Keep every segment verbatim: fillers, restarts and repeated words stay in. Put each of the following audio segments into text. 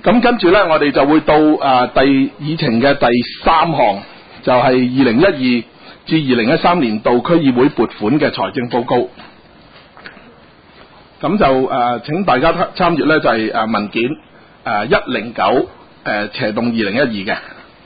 咁跟住咧，我哋就會到誒、呃、第議程嘅第三項，就係二零一二至二零一三年度區議會撥款嘅財政報告。咁就誒、呃、請大家參閱咧，就係、是、誒文件誒一零九誒斜動二零一二嘅。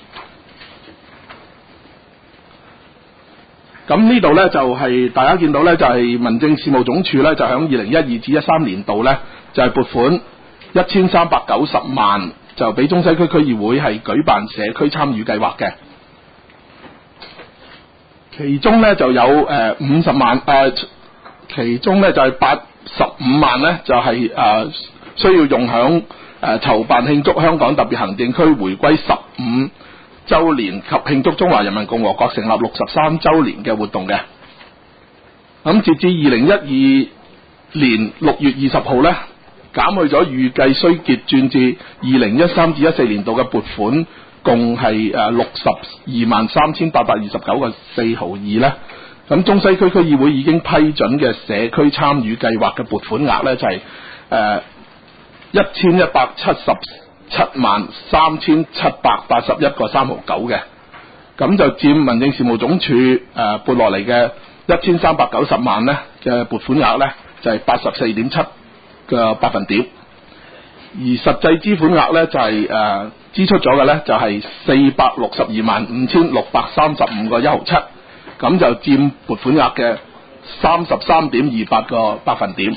咁呢度咧就係、是、大家見到咧，就係、是、民政事務總署咧，就喺二零一二至一三年度咧，就係、是、撥款一千三百九十萬，就俾中西區區議會係舉辦社區參與計劃嘅。其中咧就有誒五十萬誒、呃，其中咧就係八十五萬咧，就係、是、誒、呃、需要用響誒籌辦慶祝香港特別行政區回歸十五週年及慶祝中華人民共和國成立六十三週年嘅活動嘅。咁截至二零一二年六月二十號咧，減去咗預計需結轉至二零一三至一四年度嘅撥款，共係誒六十二萬三千八百二十九個四毫二咧。咁中西區區議會已經批准嘅社區參與計劃嘅撥款額咧，就係誒一千一百七十七萬三千七百八十一個三毫九嘅。咁就佔民政事務總署誒撥落嚟嘅一千三百九十萬咧嘅撥款額咧，就係八十四點七嘅百分點。而實際支款額咧就係、是、誒、呃、支出咗嘅咧就係四百六十二萬五千六百三十五個一毫七，咁就佔撥款額嘅三十三點二八個百分點。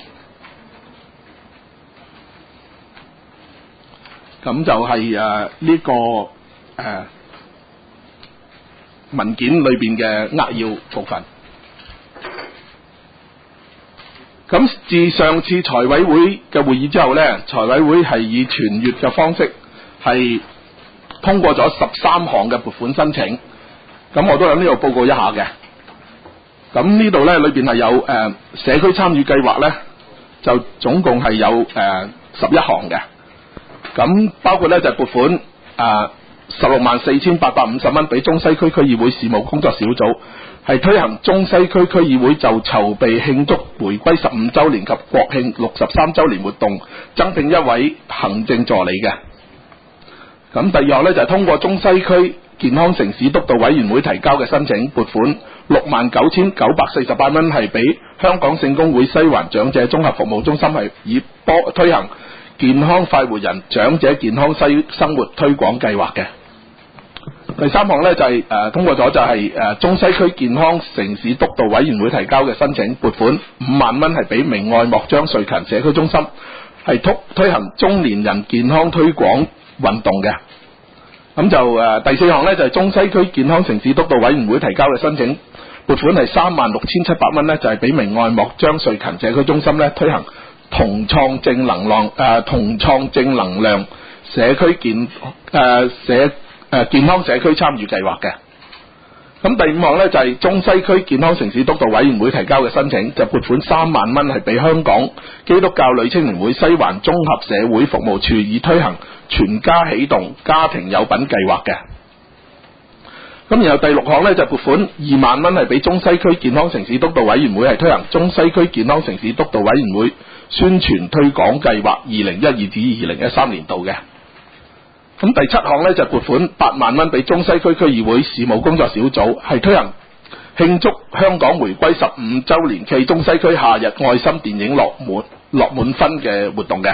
咁就係誒呢個誒、呃、文件裏邊嘅扼要部分。咁自上次財委會嘅會議之後咧，財委會係以傳閱嘅方式係通過咗十三項嘅撥款申請。咁我都喺呢度報告一下嘅。咁呢度咧裏邊係有誒、呃、社區參與計劃咧，就總共係有誒十一項嘅。咁包括咧就係、撥款誒十六萬四千八百五十蚊俾中西區區議會事務工作小組，係推行中西區區議會就籌備慶祝回歸十五週年及國慶六十三週年活動，增聘一位行政助理嘅。咁第二項咧就係、是、通過中西區健康城市督導委員會提交嘅申請，撥款六萬九千九百四十八蚊係俾香港聖公會西環長者綜合服務中心，係以波推行健康快活人長者健康西生活推廣計劃嘅。第三項咧就係、是、誒、呃、通過咗就係、是、誒、呃、中西區健康城市督導委員會提交嘅申請，撥款五萬蚊係俾明愛莫張瑞勤社區中心，係推推行中年人健康推廣運動嘅。咁就誒、呃、第四項咧就係、是、中西區健康城市督導委員會提交嘅申請，撥款係三萬六千七百蚊咧，就係、是、俾明愛莫張瑞勤社區中心咧推行同創正能量誒、呃、同創正能量社區健誒、呃、社誒、呃、健康社區參與計劃嘅。咁第五項咧就係、是、中西區健康城市督導委員會提交嘅申請，就撥款三萬蚊係俾香港基督教女青年會西環綜合社會服務處，以推行全家啟動家庭有品計劃嘅。咁然後第六項咧就撥款二萬蚊係俾中西區健康城市督導委員會，係推行中西區健康城市督導委員會宣傳推廣計劃二零一二至二零一三年度嘅。咁第七項咧就撥款八萬蚊俾中西區區議會事務工作小組，係推行慶祝香港回歸十五週年暨中西區夏日愛心電影落滿落滿分嘅活動嘅。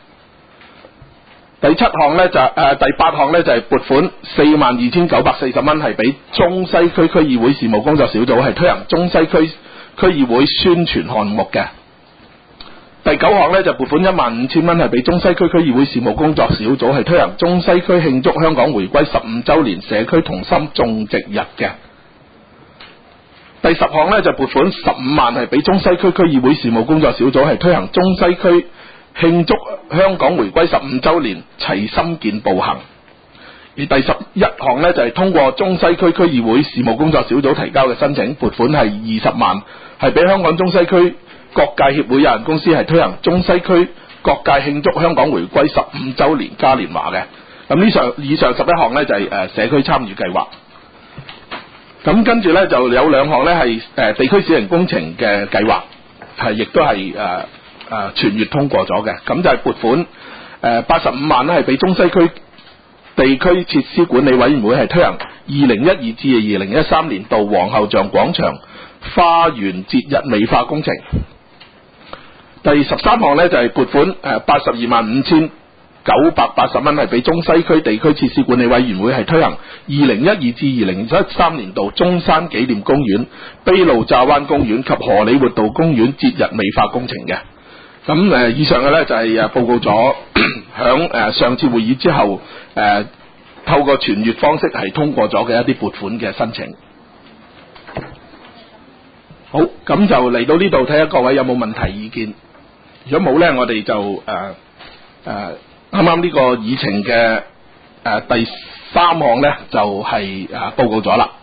第七項咧就誒、呃、第八項咧就係、是、撥款四萬二千九百四十蚊係俾中西區區議會事務工作小組，係推行中西區區議會宣傳項目嘅。第九項咧就撥款一萬五千蚊係俾中西區區議會事務工作小組，係推行中西區慶祝香港回歸十五週年社區同心種植日嘅。第十項咧就撥款十五萬係俾中西區區議會事務工作小組，係推行中西區慶祝香港回歸十五週年齊心健步行。而第十一項咧就係、是、通過中西區區議會事務工作小組提交嘅申請，撥款係二十萬係俾香港中西區各界協會有限公司，係推行中西區各界慶祝香港回歸十五週年嘉年華嘅。咁呢上以上十一項咧就係、是、誒、呃、社區參與計劃。咁跟住咧就有兩項咧係誒地區小型工程嘅計劃，係亦都係誒誒全月通過咗嘅。咁就係撥款誒八十五萬咧係俾中西區地區設施管理委員會係推行二零一二至二零一三年度皇后像廣場花園節日美化工程。第十三項呢，就係撥款誒八十二萬五千九百八十蚊係俾中西區地區設施管理委員會係推行二零一二至二零一三年度中山紀念公園、卑路乍灣公園及荷里活道公園節日美化工程嘅。咁誒以上嘅呢，就係誒報告咗響誒上次會議之後誒透過傳閱方式係通過咗嘅一啲撥款嘅申請。好，咁就嚟到呢度睇下各位有冇問題意見。如果冇呢，我哋就誒誒啱啱呢個議程嘅誒第三項呢，就係誒報告咗啦。